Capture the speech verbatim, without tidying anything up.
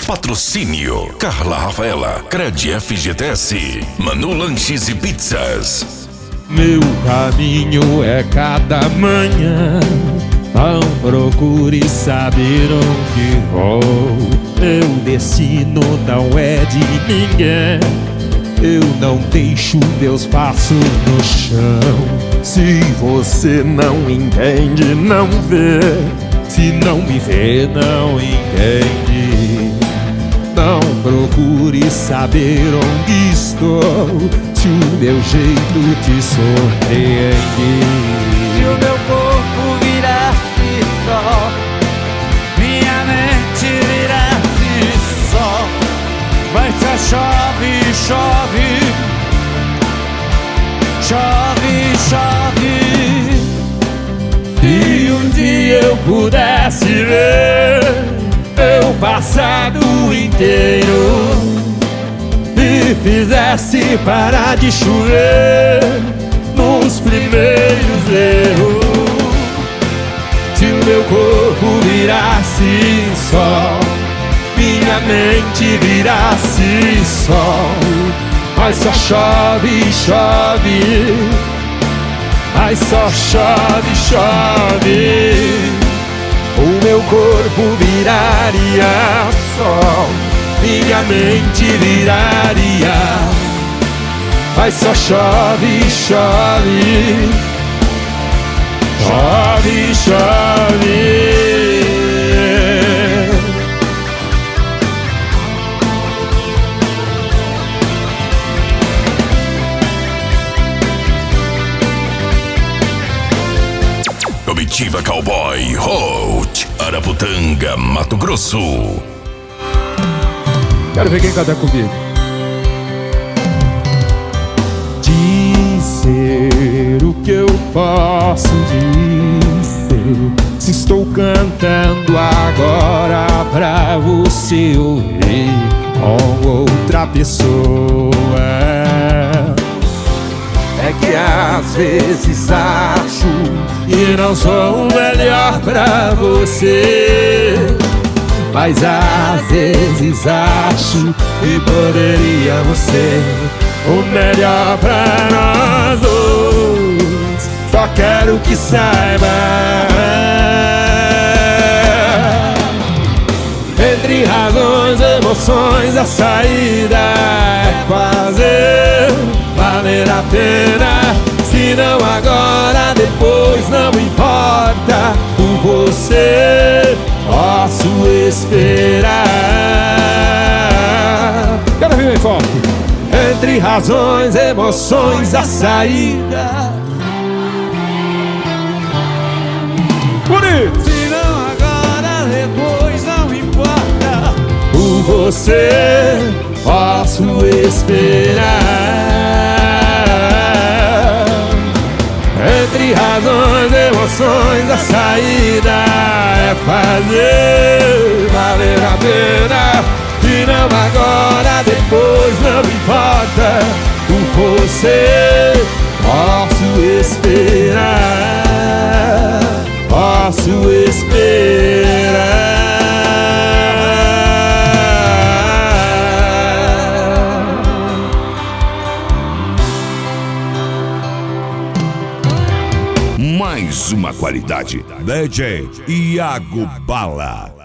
Patrocínio Carla Rafaela, Cred F G T S, Manu Lanches e Pizzas. Meu caminho é cada manhã, não procure saber onde vou. Meu destino não é de ninguém, eu não deixo meus passos no chão. Se você não entende, não vê. Se não me vê, não entende. Não procure saber onde estou, se o meu jeito te surpreende. Se o meu corpo virasse sol, minha mente virasse sol, mas só chove, chove, chove, chove. Se um dia eu pudesse ver meu passado inteiro e fizesse parar de chover nos primeiros erros, se o meu corpo virasse sol, minha mente virasse sol, mas só chove, chove, mas só chove, chove. O meu corpo viraria sol, minha mente viraria, mas só chove, chove, chove, chove. Comitiva Cowboy Hot, Araputanga, Mato Grosso. Quero ver quem canta comigo. Dizer o que eu posso dizer, se estou cantando agora pra você ouvir com outra pessoa. É que às vezes acho que não sou o melhor pra você, mas às vezes acho que poderíamos ser o melhor pra nós dois. Só quero que saiba, entre razões, emoções, a saída é fazer valer a pena. Se não agora, depois não importa. Por você posso esperar. Quero ver bem forte. Entre razões, emoções, a saída. Bonito. Se não agora, depois não importa. Por você posso esperar. Entre razões, emoções, a saída é fazer valer a pena. Se não agora, depois não importa. Por você posso esperar, posso esperar. Mais uma qualidade. D J Iago Bala.